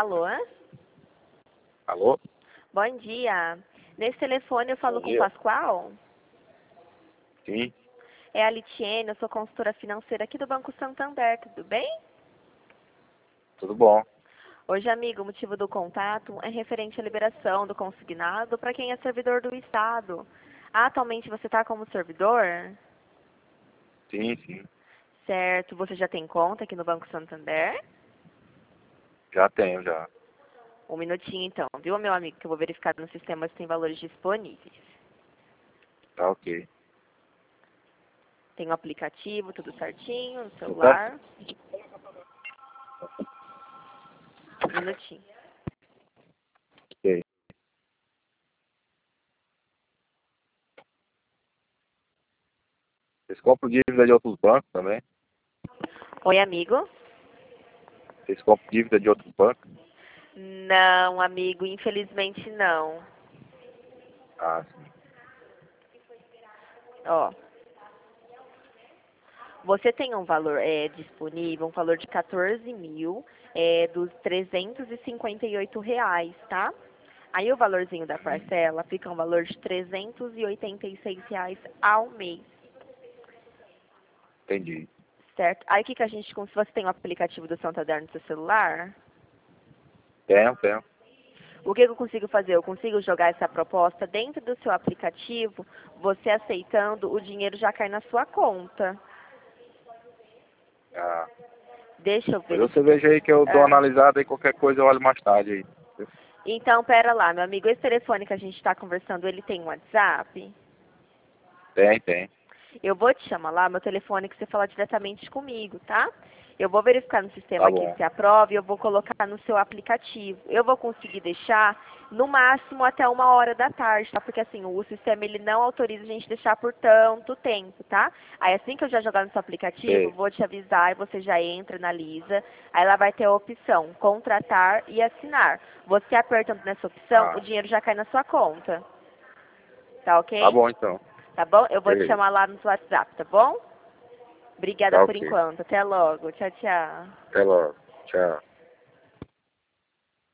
Alô? Alô? Bom dia. Nesse telefone eu falo Bom com o dia. Pascoal? Sim, É a Litiene, eu sou consultora financeira aqui do Banco Santander, tudo bem? tudo bom. Hoje, amigo, o motivo do contato é referente à liberação do consignado para quem é servidor do Estado. Atualmente você está como servidor? Sim, sim. Certo. Você já tem conta aqui no Banco Santander? Já tenho, já. Um minutinho então, viu, meu amigo, que eu vou verificar no sistema se tem valores disponíveis. Tá ok. Tem o aplicativo, tudo certinho, no Então, celular. Um minutinho. ok. Vocês compram dívida de outros bancos também? Oi, amigo? Vocês compram dívida de outros bancos? Não, amigo, infelizmente não. Ah, sim. Ó, você tem um valor disponível, um valor de 14 mil, dos R$ 358, tá? Aí o valorzinho da parcela fica um valor de R$ 386 ao mês, Entendi. certo? Aí o que que a gente, se você tem o aplicativo do Santander no seu celular, Tenho. o que que eu consigo fazer? Eu consigo jogar essa proposta dentro do seu aplicativo, você aceitando, o dinheiro já cai na sua conta. Ah, Deixa eu mas você verificar. veja aí que eu dou uma Ah, analisada e qualquer coisa eu olho mais tarde aí. então, pera lá, meu amigo, esse telefone que a gente está conversando, ele tem um WhatsApp? Tem. Eu vou te chamar lá, meu telefone, que você fala diretamente comigo, tá? Eu vou verificar no sistema Tá aqui bom. se aprova e eu vou colocar no seu aplicativo. Eu vou conseguir deixar no máximo até 1 hora da tarde, tá? Porque assim, o sistema ele não autoriza a gente deixar por tanto tempo, tá? Aí assim que eu já jogar no seu aplicativo, eu Sei. vou te avisar e você já entra, analisa. Aí lá vai ter a opção contratar e assinar. Você apertando nessa opção, o Ah, dinheiro já cai na sua conta. Tá tá ok? bom então. Tá bom? Eu vou te Beleza. chamar lá no seu WhatsApp, tá bom? Obrigada Tá por ok. enquanto. Até logo. Tchau, tchau. Até logo. Tchau.